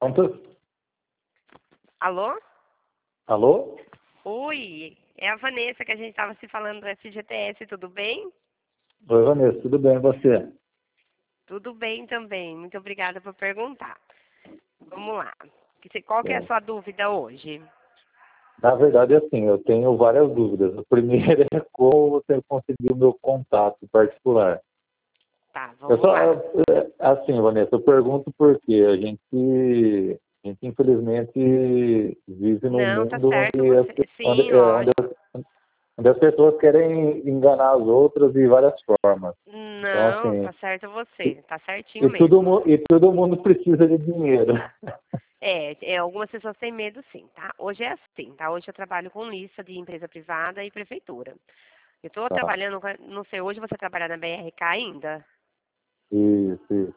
Pronto? Alô? Alô? Oi, é a Vanessa que a gente estava se falando do FGTS, tudo bem? Oi, Vanessa, tudo bem e você? Tudo bem também, muito obrigada por perguntar. Vamos lá. Qual que é a Bom, sua dúvida hoje? na verdade, assim, eu tenho várias dúvidas. A primeira é como você conseguiu o meu contato particular. Tá, Eu vamos só, lá. assim, Vanessa, eu pergunto porque a gente infelizmente vive num Não, tá mundo certo onde você. Sim, onde lógico. onde as pessoas querem enganar as outras de várias formas. Então, Não, assim, tá certo você. e, Tá certinho e, todo, mesmo. mu- e todo mundo precisa de dinheiro. Algumas pessoas têm medo sim, tá? Hoje é assim, tá? Hoje eu trabalho com lista de empresa privada e prefeitura. Eu estou Tá. trabalhando, não sei, hoje você trabalha na BRK ainda? Isso.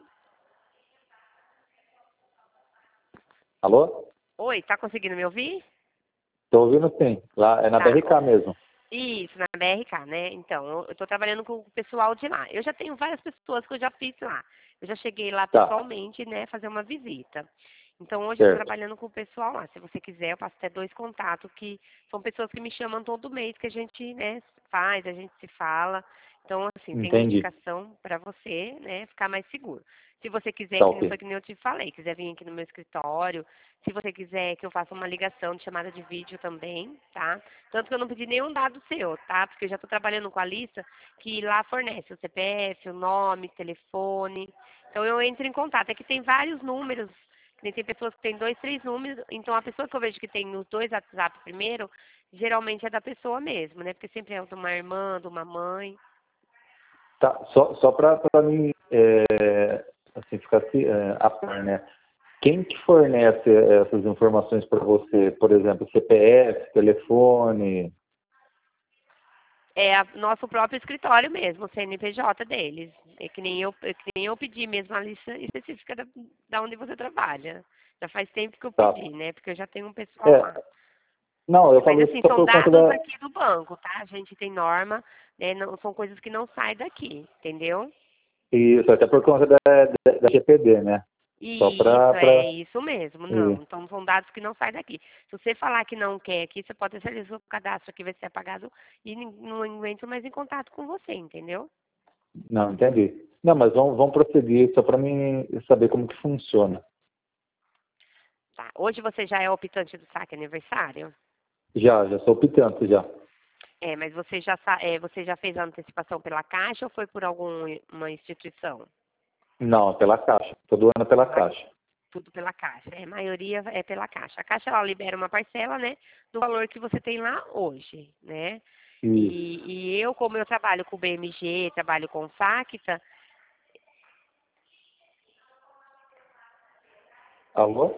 Alô? Oi, tá conseguindo me ouvir? Estou ouvindo sim. Lá é na Tá. BRK mesmo. Isso, na BRK, né? Então, eu estou trabalhando com o pessoal de lá. Eu já tenho várias pessoas que eu já fiz lá. Eu já cheguei lá Tá, pessoalmente, né, fazer uma visita. Então, hoje eu estou certo. trabalhando com o pessoal lá. Se você quiser, eu passo até 2 contatos, que são pessoas que me chamam todo mês, que a gente, né, faz, a gente se fala. Então, assim, tem uma Entendi. indicação para você, né, ficar mais seguro. Se você quiser, Tá que nem ok. foi que nem eu te falei, quiser vir aqui no meu escritório, se você quiser que eu faça uma ligação de chamada de vídeo também, tá? Tanto que eu não pedi nenhum dado seu, tá? Porque eu já estou trabalhando com a lista que lá fornece o CPF, o nome, telefone. Então eu entro em contato. É que tem vários números, tem pessoas que têm 2, 3 números. Então a pessoa que eu vejo que tem os 2 WhatsApp primeiro, geralmente é da pessoa mesmo, né? Porque sempre é de uma irmã, de uma mãe. Tá, só para mim assim, ficar a par, né? Quem que fornece essas informações para você? Por exemplo, CPF, telefone? É nosso próprio escritório mesmo, o CNPJ deles. É que nem eu pedi mesmo a lista específica da onde você trabalha. Já faz tempo que eu Tá. pedi, né? Porque eu já tenho um pessoal É, lá. não, eu Mas falo isso assim, só são por conta dados da. aqui do banco, tá? A gente tem norma, né? Não, são coisas que não saem daqui, entendeu? Isso, até por conta da GPD, né? Só E isso, para. é isso mesmo, não. Então são dados que não saem daqui. Se você falar que não quer aqui, você pode ter certeza que o cadastro aqui vai ser apagado e não entro mais em contato com você, entendeu? Não, entendi. Não, mas vamos prosseguir só para mim saber como que funciona. Tá. Hoje você já é optante do saque aniversário? Já sou optante já. Mas você já fez a antecipação pela Caixa ou foi por alguma instituição? Não, pela Caixa. Todo ano é pela Pela- Caixa. Tudo pela Caixa. A maioria é pela Caixa. A Caixa ela libera uma parcela, né, do valor que você tem lá hoje, né? Isso. E eu, como eu trabalho com o BMG, trabalho com o Facta, Alô?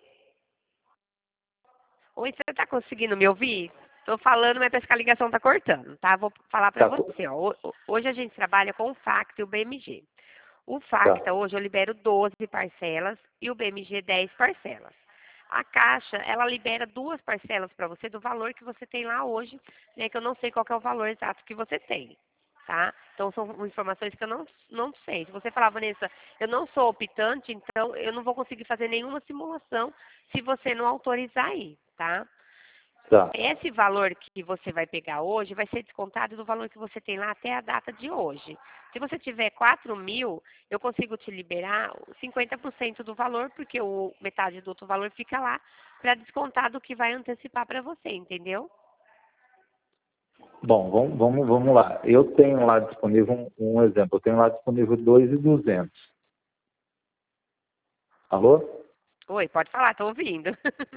oi, você está conseguindo me ouvir? Estou falando, mas parece que a ligação está cortando, tá? Vou falar para Tá, você, ó. Hoje a gente trabalha com o Facta e o BMG. O tá. Facta, hoje eu libero 12 parcelas e o BMG 10 parcelas. A Caixa, ela libera 2 parcelas para você do valor que você tem lá hoje, né? Que eu não sei qual que é o valor exato que você tem, tá? Então, são informações que eu não sei. Se você falar, Vanessa, eu não sou optante, então eu não vou conseguir fazer nenhuma simulação se você não autorizar aí, tá? Tá. Esse valor que você vai pegar hoje vai ser descontado do valor que você tem lá até a data de hoje. Se você tiver 4.000, eu consigo te liberar 50% do valor, porque metade do outro valor fica lá para descontar do que vai antecipar para você, entendeu? Bom, vamos lá. Eu tenho lá disponível um exemplo. Eu tenho lá disponível 2.200. Alô? Oi, pode falar, tô ouvindo.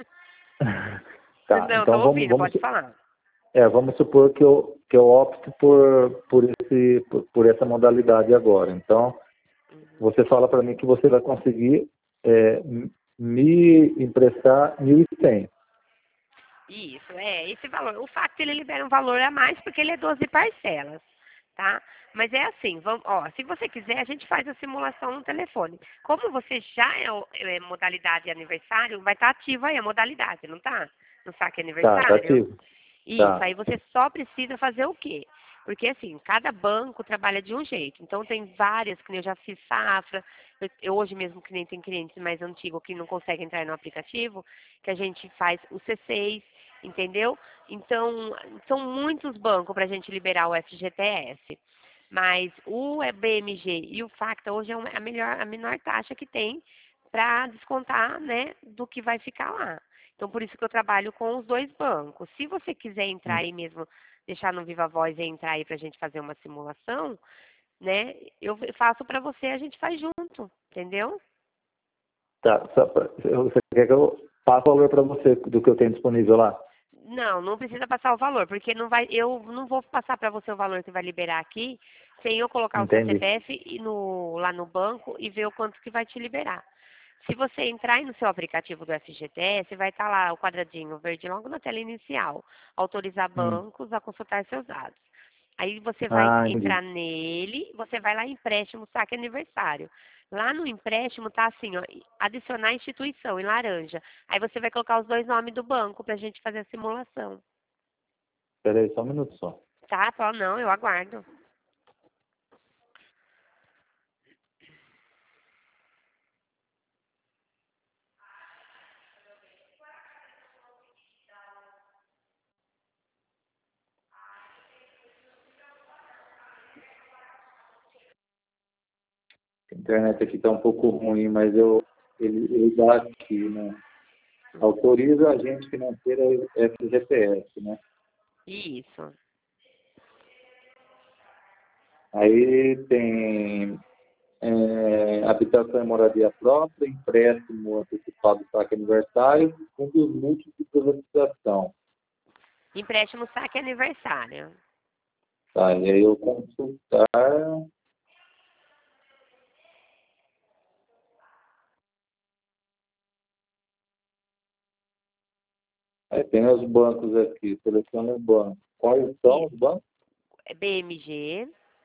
Tá, Não, então tô ouvindo, pode falar. vamos supor que eu opto por essa modalidade agora. Então, você fala para mim que você vai conseguir me emprestar 1.100. Isso, esse valor. O facto ele libera um valor a mais porque ele é 12 parcelas, tá? Mas é assim, se você quiser, a gente faz a simulação no telefone. Como você já é modalidade aniversário, vai estar ativa aí a modalidade, não tá? No saque Tá aniversário? ativo. Isso, Tá, aí você só precisa fazer o quê? Porque, assim, cada banco trabalha de um jeito. Então, tem várias, que nem eu já fiz Safra. Eu hoje mesmo que nem tem clientes mais antigos que não conseguem entrar no aplicativo, que a gente faz o C6, entendeu? Então, são muitos bancos para a gente liberar o FGTS. Mas o BMG e o Facta hoje é a menor taxa que tem para descontar, né, do que vai ficar lá. Então, por isso que eu trabalho com os dois bancos. Se você quiser entrar aí mesmo, deixar no Viva Voz e entrar aí para a gente fazer uma simulação, né, eu faço para você, a gente faz junto, entendeu? Tá, você quer que eu passe o valor para você do que eu tenho disponível lá? Não, não precisa passar o valor, porque não vai, eu não vou passar para você o valor que vai liberar aqui, sem eu colocar o seu Entendi. CPF lá no banco e ver o quanto que vai te liberar. Se você entrar aí no seu aplicativo do FGTS, vai estar lá o quadradinho verde logo na tela inicial. Autorizar Hum. bancos a consultar seus dados. Aí você vai Ah, entendi. entrar nele, você vai lá em empréstimo, saque aniversário. Lá no empréstimo tá assim, ó, adicionar instituição em laranja. Aí você vai colocar os dois nomes do banco pra gente fazer a simulação. Espera aí, só um minuto só. Tá? Fala, não, eu aguardo. A internet aqui está um pouco ruim, mas ele dá aqui, né? Autoriza agente financeiro FGTS, né? Isso. Aí tem habitação e moradia própria, empréstimo antecipado saque aniversário, fundos múltiplos de privatização. Empréstimo, saque aniversário. Tá, e aí eu consultar. Aí tem os bancos aqui, seleciona o banco. Quais são os Isso. bancos? É BMG.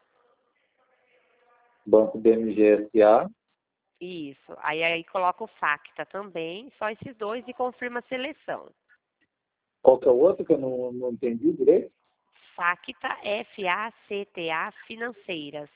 Banco BMG SA. Isso. Aí coloca o Facta também, só esses dois e confirma a seleção. Qual que é o outro que eu não entendi direito? Facta, FACTA Financeiras.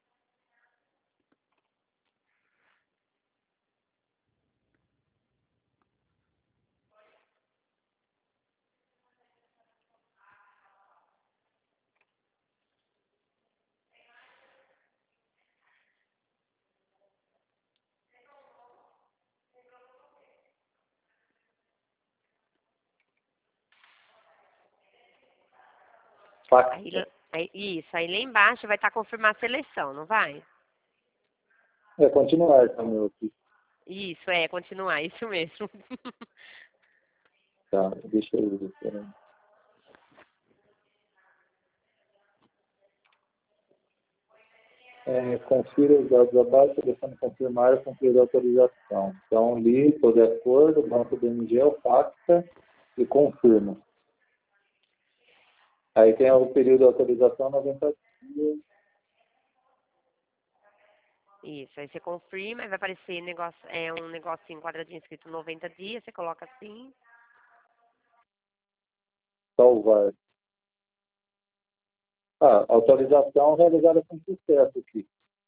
Pacta. Isso, aí lá embaixo vai estar confirmar a seleção, não vai? É, continuar também aqui. Isso, continuar, isso mesmo. Tá, deixa eu ver. Peraí. Confira os dados abaixo, selecione confirmar e concluir a autorização. Então, li, estou de acordo, banco BMG é o Pacta e confirmo. Aí tem o período de autorização 90 dias. Isso, aí você confirma, aí vai aparecer um negocinho quadradinho escrito 90 dias, você coloca assim. Salvar. Ah, autorização realizada com sucesso aqui.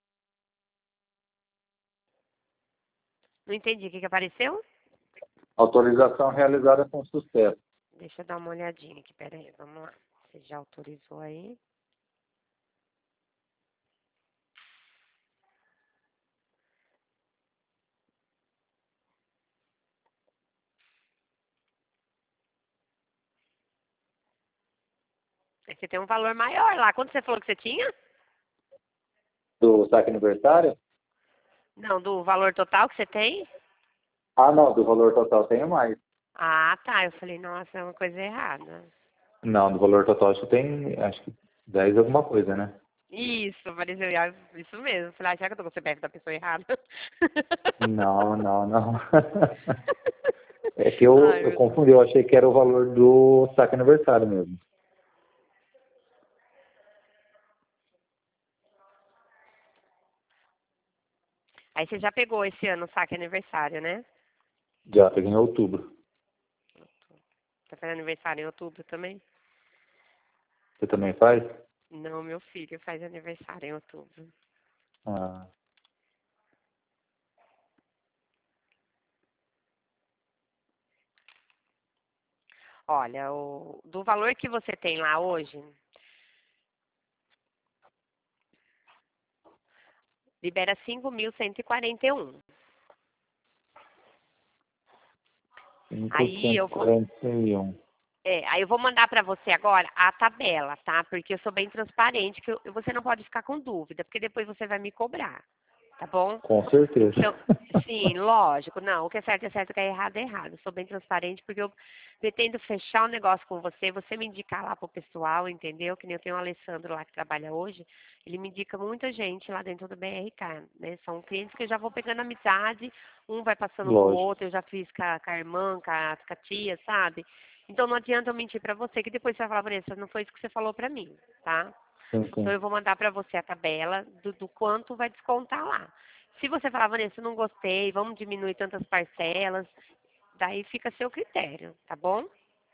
Não entendi o que apareceu? Autorização realizada com sucesso. Deixa eu dar uma olhadinha aqui, peraí, vamos lá. Você já autorizou aí? Aí você tem um valor maior lá. Quanto você falou que você tinha? Do saque aniversário? Não, do valor total que você tem? Ah, não, do valor total tenho mais. Ah, tá. Eu falei, nossa, é uma coisa errada. Não, do valor total acho que tem, acho que 10 alguma coisa, né? Isso, apareceu isso mesmo. Falei, será que eu tô com o CPF da pessoa errada? Não, não, não. É que eu, Ai, eu meu Deus. confundi, eu achei que era o valor do saque aniversário mesmo. Aí você já pegou esse ano o saque aniversário, né? Já peguei em outubro. Tá fazendo aniversário em outubro também? Você também faz? Não, meu filho faz aniversário em outubro. Ah, Olha, do valor que você tem lá hoje, libera 5.141. Aí eu vou, 541. aí eu vou mandar para você agora a tabela, tá? Porque eu sou bem transparente, que você não pode ficar com dúvida, porque depois você vai me cobrar, tá bom? Com certeza. Então, sim, lógico, não, o que é certo, o que é errado é errado. Eu sou bem transparente porque eu pretendo fechar o negócio com você, você me indicar lá pro pessoal, entendeu? Que nem eu tenho o Alessandro lá que trabalha hoje, ele me indica muita gente lá dentro do BRK, né? São clientes que eu já vou pegando amizade, um vai passando pro Lógico. outro, eu já fiz com a irmã, com a tia, sabe? Então não adianta eu mentir pra você que depois você vai falar, Vanessa, não foi isso que você falou pra mim, tá? Sim, Então sim. eu vou mandar pra você a tabela do quanto vai descontar lá. Se você falar, Vanessa, eu não gostei, vamos diminuir tantas parcelas, daí fica a seu critério, tá bom?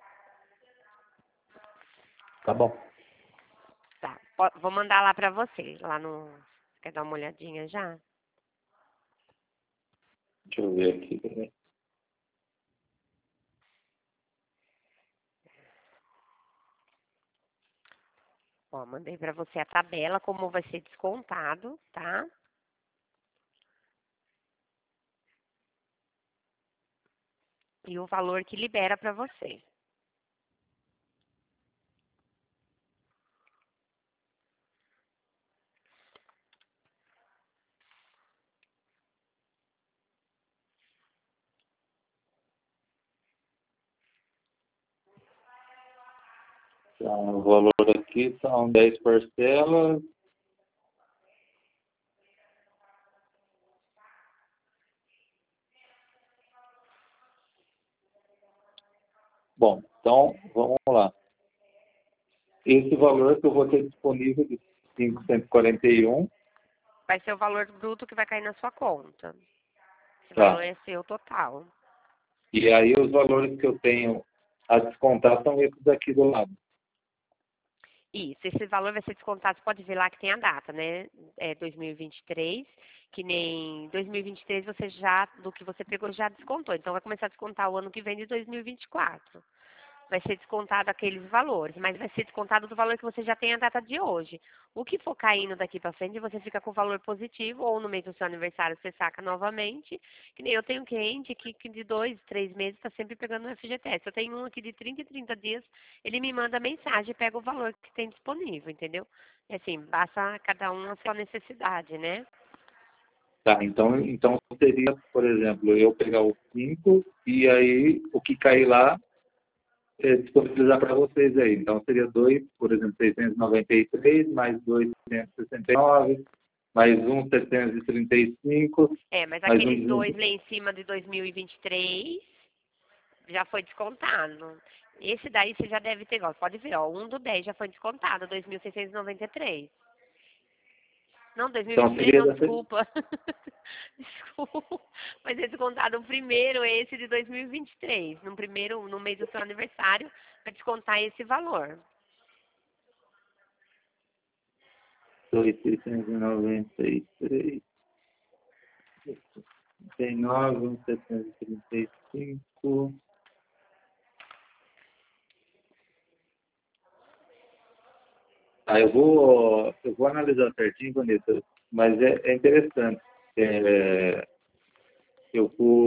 Tá bom. Tá. Vou mandar lá pra você, lá no... Quer dar uma olhadinha já? Deixa eu ver aqui. Peraí. Ó, mandei pra você a tabela, como vai ser descontado, tá? E o valor que libera pra você. Então, o valor aqui são 10 parcelas. Bom, então vamos lá. Esse valor que eu vou ter disponível de 541, Vai ser o valor bruto que vai cair na sua conta. Esse valor tá? é seu total. E aí os valores que eu tenho a descontar são esses aqui do lado. Isso, esse valor vai ser descontado, você pode ver lá que tem a data, né? É 2023, que nem 2023 você já, do que você pegou, já descontou. Então vai começar a descontar o ano que vem de 2024. Vai ser descontado aqueles valores, mas vai ser descontado do valor que você já tem a data de hoje. O que for caindo daqui para frente, você fica com o valor positivo, ou no mês do seu aniversário você saca novamente. Que nem eu tenho um cliente que de 2, 3 meses está sempre pegando o FGTS. Eu tenho um aqui de 30 em 30 dias, ele me manda mensagem e pega o valor que tem disponível, entendeu? E assim, basta cada um a sua necessidade, né? Tá, então seria, por exemplo, eu pegar o 5 e aí o que cair lá disponibilizar para vocês aí. Então seria 2, por exemplo, 693, mais 269, mais um 735, É, mas mais aqueles um. dois lá em cima de 2023 já foi descontado. Esse daí você já deve ter, ó, pode ver, ó, 1/10 já foi descontado, 2.693. Não, Então 2023 seria não, desculpa. Desculpa. Mas é descontado o primeiro, esse de 2023. No primeiro, no mês do seu aniversário, vai descontar esse valor. 2.693, 69, 735. Eu vou analisar certinho, Vanessa, mas é interessante. É, eu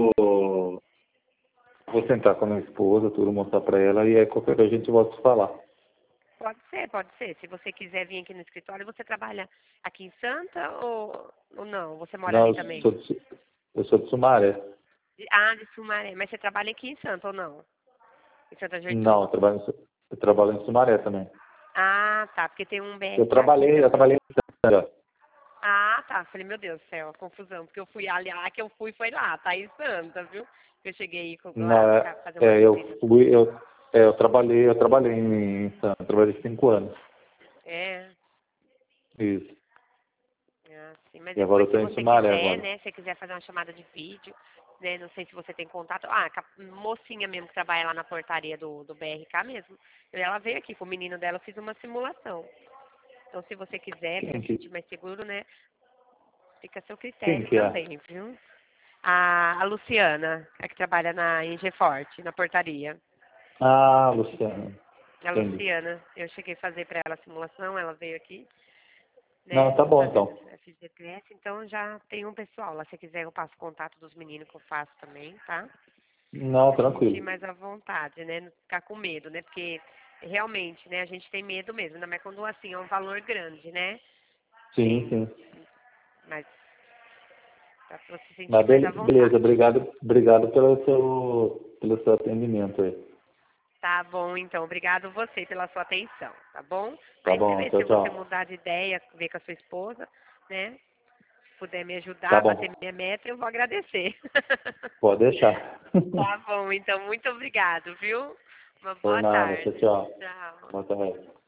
vou sentar com a minha esposa, tudo, mostrar para ela, e aí qualquer coisa a gente volta a falar. Pode ser, pode ser. Se você quiser vir aqui no escritório, você trabalha aqui em Santa ou não? Você mora Não, ali eu também? sou eu sou de Sumaré. Ah, de Sumaré. Mas você trabalha aqui em Santa ou não? Em Santa Não, Gertrudes? eu trabalho em Sumaré também. Ah, tá. Porque tem um Eu BRK aqui trabalhei, eu também. trabalhei em Santa. Ah, tá. Falei, meu Deus do céu, a confusão. Porque eu fui ali, lá que eu fui foi lá, tá em Santa, viu? Eu cheguei lá Não, pra fazer uma visita. eu trabalhei em Santa, trabalhei 5 anos. É, Isso. sim. Mas E agora depois, eu se estou em você Sumaré quiser, agora. né, se você quiser fazer uma chamada de vídeo, né, não sei se você tem contato. Ah, com a mocinha mesmo que trabalha lá na portaria do BRK mesmo. Ela veio aqui com o menino dela, eu fiz uma simulação. Então, se você quiser, para se sentir mais seguro, né? Fica a seu Quem critério que é? também, viu? A Luciana, a que trabalha na Inge Forte, na portaria. Ah, Luciano. A Entendi. Luciana, eu cheguei a fazer para ela a simulação, ela veio aqui, Não, né, tá bom fazendo então. FGTS, então já tem um pessoal lá. Se quiser, eu passo o contato dos meninos que eu faço também, tá? Não, Pra se sentir tranquilo. mais à vontade, né? Não ficar com medo, né? Porque realmente, né, a gente tem medo mesmo, ainda mais quando assim é um valor grande, né? Sim, Sim, sim. mas pra se sentir Mas mais à beleza, vontade. obrigado pelo seu atendimento aí. Tá bom, então. Obrigado você pela sua atenção, tá bom? Tá Aí você bom, vê tchau, se você tchau. mudar de ideia, ver com a sua esposa, né? Puder me ajudar Tá a bater bom, minha meta, eu vou agradecer. pode deixar. Tá bom, então. Muito obrigado, viu? Uma Por boa nada, tchau, tarde. tchau. Tchau. Boa tarde.